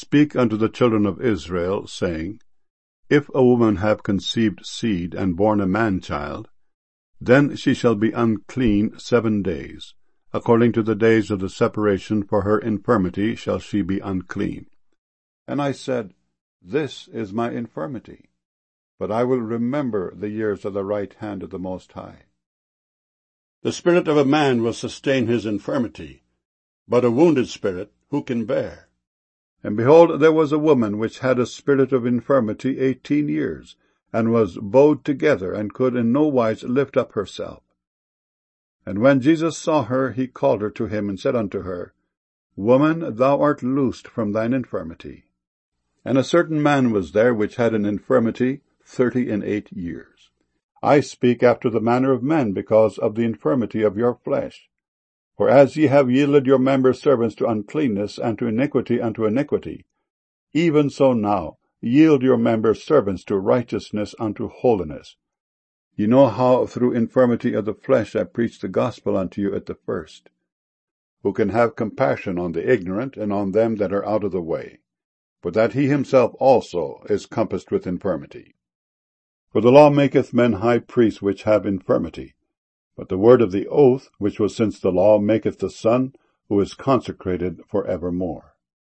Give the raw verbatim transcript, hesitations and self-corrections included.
speak unto the children of Israel, saying, If a woman have conceived seed, and born a man-child, then she shall be unclean seven days. According to the days of the separation for her infirmity shall she be unclean. And I said, This is my infirmity, but I will remember the years of the right hand of the Most High. The spirit of a man will sustain his infirmity, but a wounded spirit who can bear? And behold, there was a woman which had a spirit of infirmity eighteen years, and was bowed together, and could in no wise lift up herself. And when Jesus saw her, he called her to him, and said unto her, Woman, thou art loosed from thine infirmity. And a certain man was there which had an infirmity thirty and eight years. I speak after the manner of men, because of the infirmity of your flesh. For as ye have yielded your members servants to uncleanness, and to iniquity unto iniquity, even so now yield your members servants to righteousness unto holiness. Ye know how through infirmity of the flesh I preached the gospel unto you at the first. Who can have compassion on the ignorant, and on them that are out of the way, for that he himself also is compassed with infirmity. For the law maketh men high priests which have infirmity, but the word of the oath, which was since the law, maketh the Son, who is consecrated for evermore.